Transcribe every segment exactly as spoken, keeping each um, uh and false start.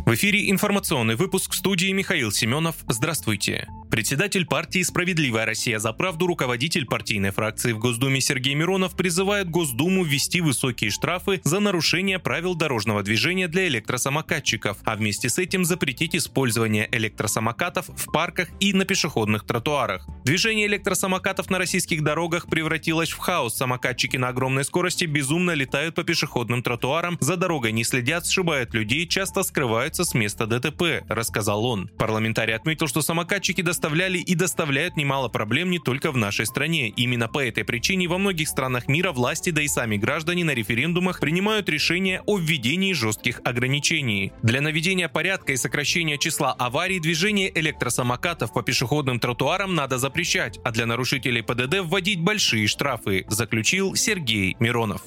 В эфире информационный выпуск, в студии Михаил Семенов. Здравствуйте. Председатель партии «Справедливая Россия за правду», руководитель партийной фракции в Госдуме Сергей Миронов призывает Госдуму ввести высокие штрафы за нарушение правил дорожного движения для электросамокатчиков, а вместе с этим запретить использование электросамокатов в парках и на пешеходных тротуарах. Движение электросамокатов на российских дорогах превратилось в хаос. Самокатчики на огромной скорости безумно летают по пешеходным тротуарам, за дорогой не следят, сшибают людей, часто скрываются с места ДТП, рассказал он. Парламентарий отметил, что самокатчики доставляли и доставляют немало проблем не только в нашей стране. Именно по этой причине во многих странах мира власти, да и сами граждане на референдумах принимают решение о введении жестких ограничений. Для наведения порядка и сокращения числа аварий движение электросамокатов по пешеходным тротуарам надо запрещать, а для нарушителей ПДД вводить большие штрафы, заключил Сергей Миронов.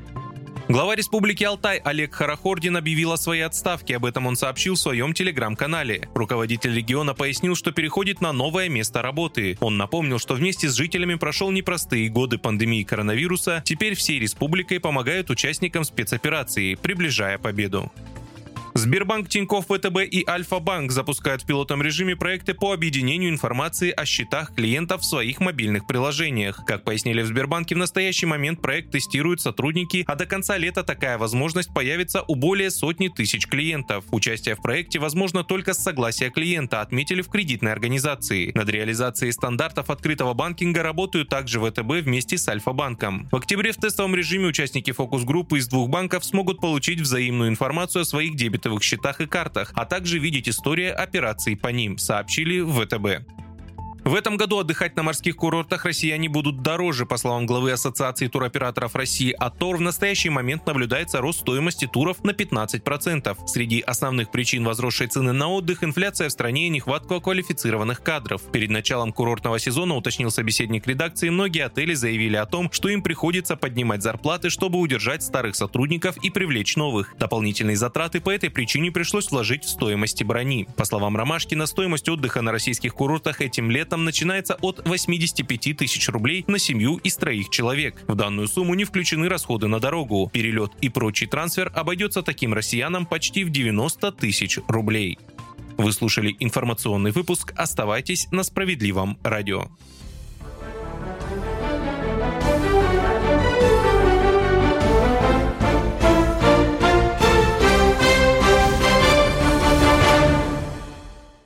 Глава Республики Алтай Олег Хорохордин объявил о своей отставке. Об этом он сообщил в своем телеграм-канале. Руководитель региона пояснил, что переходит на новое место работы. Он напомнил, что вместе с жителями прошел непростые годы пандемии коронавируса. Теперь всей республикой помогают участникам спецоперации, приближая победу. Сбербанк, Тинькофф, ВТБ и Альфа-банк запускают в пилотном режиме проекты по объединению информации о счетах клиентов в своих мобильных приложениях. Как пояснили в Сбербанке, в настоящий момент проект тестируют сотрудники, а до конца лета такая возможность появится у более сотни тысяч клиентов. Участие в проекте возможно только с согласия клиента, отметили в кредитной организации. Над реализацией стандартов открытого банкинга работают также ВТБ вместе с Альфа-банком. В октябре в тестовом режиме участники фокус-группы из двух банков смогут получить взаимную информацию о своих дебетовых счетах и картах, а также видеть историю операций по ним, сообщили в ВТБ. В этом году отдыхать на морских курортах россияне будут дороже. По словам главы Ассоциации туроператоров России АТОР, в настоящий момент наблюдается рост стоимости туров на пятнадцать процентов. Среди основных причин возросшей цены на отдых – инфляция в стране и нехватка квалифицированных кадров. Перед началом курортного сезона, уточнил собеседник редакции, многие отели заявили о том, что им приходится поднимать зарплаты, чтобы удержать старых сотрудников и привлечь новых. Дополнительные затраты по этой причине пришлось вложить в стоимость брони. По словам Ромашкина, стоимость отдыха на российских курортах этим летом начинается от восьмидесяти пяти тысяч рублей на семью из троих человек. В данную сумму не включены расходы на дорогу. Перелет и прочий трансфер обойдется таким россиянам почти в девяносто тысяч рублей. Вы слушали информационный выпуск. Оставайтесь на Справедливом радио.